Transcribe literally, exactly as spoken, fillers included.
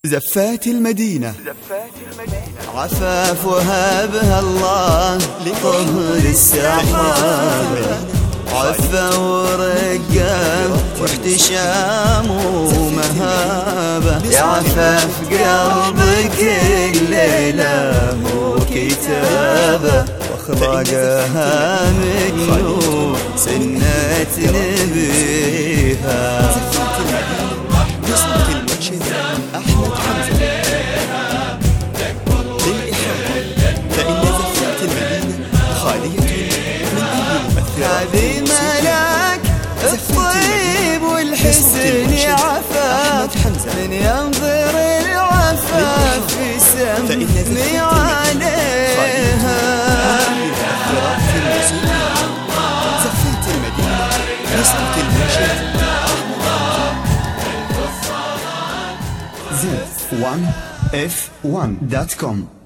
زفات المدينة عفاف وهبها الله لطهر السحاب، عفة ورقة واحتشام ومهابة، يا عفاف قلبك الليلة مو كتابة، واخلاقها من نور سنة نبيها. أحمد حمزة للإحاطة، فإن زفات المدينة خالية من أي مؤثرات. هذه ملاك الطيب والحسن عفاف، من ينظر العفاف يسمي عليها. زفات المدينة نسبة المنشد زف وان اف وان دوت كوم.